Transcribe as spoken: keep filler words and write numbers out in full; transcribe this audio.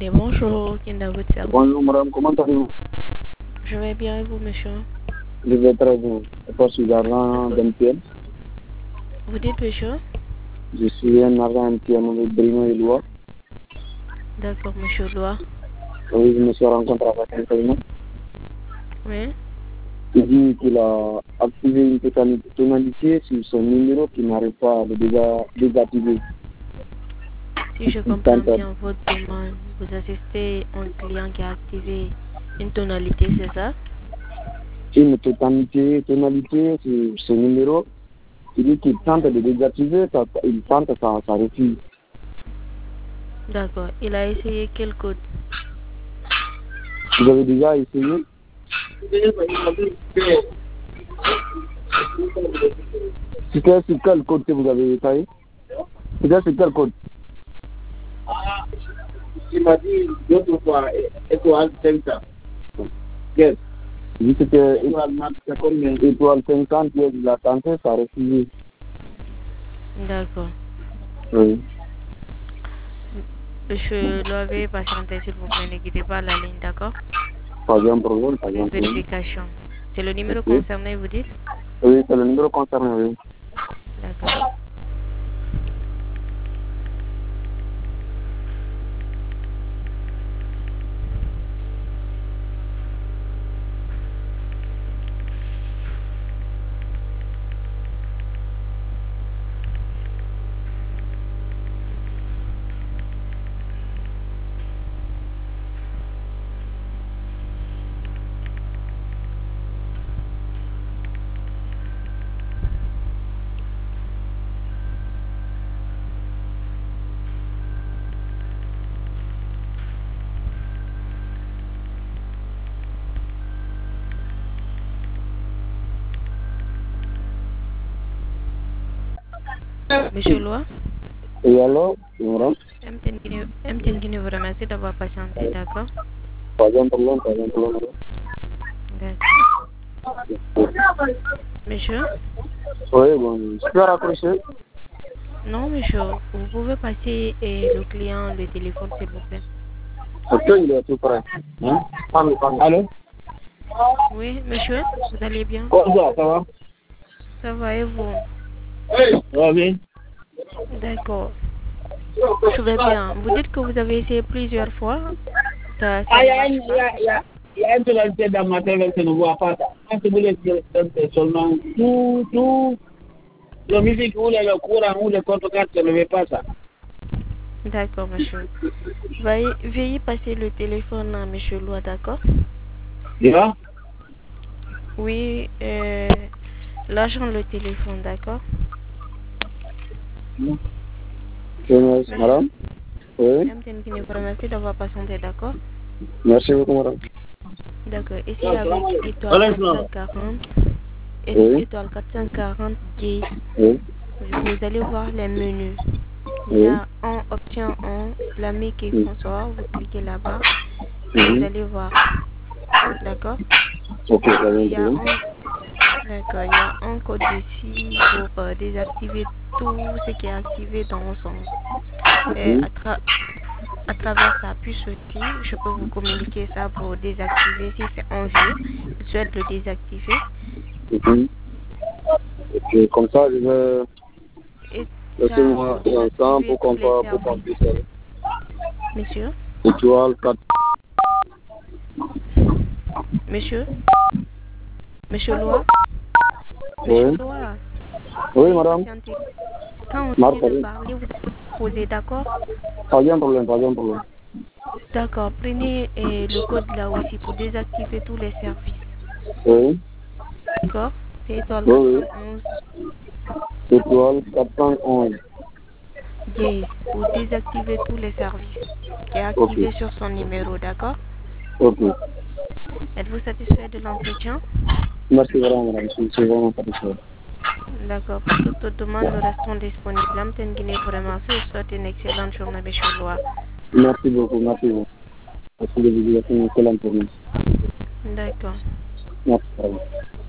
Guinée, bonjour, Kinda, votre service. Bonjour madame, comment allez-vous? Je vais bien et vous, monsieur? Je vais très bien. Je suis agent d'M T N. Vous dites, monsieur? Je suis un agent M T N de Brino et Loire. D'accord, monsieur Loire. Oui, je me suis rencontré avec un cabinet. Oui. Il dit qu'il a activé une tonalité sur son numéro qui n'arrive pas à le désa- désactiver. Si je comprends bien votre demande, vous assistez à un client qui a activé une tonalité, c'est ça? Une tonalité, tonalité sur ce numéro. Il dit qu'il tente de désactiver, ça, il tente, ça, ça refuse. D'accord. Il a essayé quel code? Vous avez déjà essayé? C'était sur quel code que vous avez essayé? C'était sur quel code? Il m'a dit d'autres fois, étoile cinquante. Yes. Oui, c'était étoile cinquante, il a tenté, ça a refusé. D'accord. Oui. Monsieur Loire, patientez s'il vous plaît, ne quittez pas la ligne, d'accord? Pas bien problème, pas bien Une problème. vérification. C'est le numéro Oui. concerné, vous dites? Oui, c'est le numéro concerné, oui. D'accord. Monsieur Loire? Et alors, madame? M T N Guinée vous remercie d'avoir patienté, d'accord? Pas bien problème, pas bien problème. D'accord. Monsieur? Oui, bon, je peux raccrocher? Non, monsieur. Vous pouvez passer et le client le téléphone, s'il vous plaît. Est-ce qu'il est tout prêt? Hein? Allô? Oui, monsieur, vous allez bien? Bonjour, ça va? Ça va et vous? Oui, ça va bien. D'accord. Je vais bien. Vous dites que vous avez essayé plusieurs fois. Ça, ça Ah, il y a ne une, marche il y a, il y a, il y a une tonalité dans ma télé qui ne voit pas. Quand vous voulez seulement tout, tout, la musique ou le courant ou le contre-quatre, ça ne veut pas ça. pas. D'accord, monsieur. Veuillez, veuillez passer le téléphone à monsieur Loire, d'accord? Bien? Oui, euh, l'argent, le téléphone, d'accord? Merci, madame. Oui. M T N Guinée vous remercie d'avoir patienté, d'accord? Merci beaucoup, madame. D'accord. Ici avec étoile quatre cent quarante, et Oui. étoile quatre cent quarante G, Oui. vous allez voir les menus. Il y Oui. a en option un, Lamique et Oui. François, vous cliquez là-bas, Oui. vous allez voir, d'accord? Ok, ça va Il y a bien. un, d'accord, il y a un code ici pour euh, désactiver tout ce qui est activé dans son, et Oui. à, tra à travers sa puce aussi, je peux vous communiquer ça pour désactiver si c'est en vue. Je souhaite le désactiver. Oui. Ok, comme ça, je vais... Et ça Laissez-moi pour un instant désactiver pour tous qu'on les pour qu'on services. puisse aller. Monsieur? Étoile quatre. Monsieur? Monsieur Loire? Monsieur Oui. Loire? Oui, Veuillez madame. patienter. Quand on Marc, finit de oui. parler, vous allez poser, d'accord? Pas bien problème, pas bien problème. D'accord. Prenez eh, le code là aussi pour désactiver tous les services. Oui. D'accord? C'est étoile Oui, oui. quatre cent onze. Étoile quatre cent onze. Yes, pour désactiver tous les services qui est Ok. activé sur son numéro, d'accord? Ok. Êtes-vous satisfait de l'entretien? Merci vraiment, madame. Je suis vraiment satisfait. D'accord. Pour toute demande, nous restons disponibles. M T N Guinée vous remercie et souhaite une excellente journée, monsieur Loire. Merci beaucoup, merci beaucoup. Merci de vous dire une excellente journée. D'accord. Merci vraiment.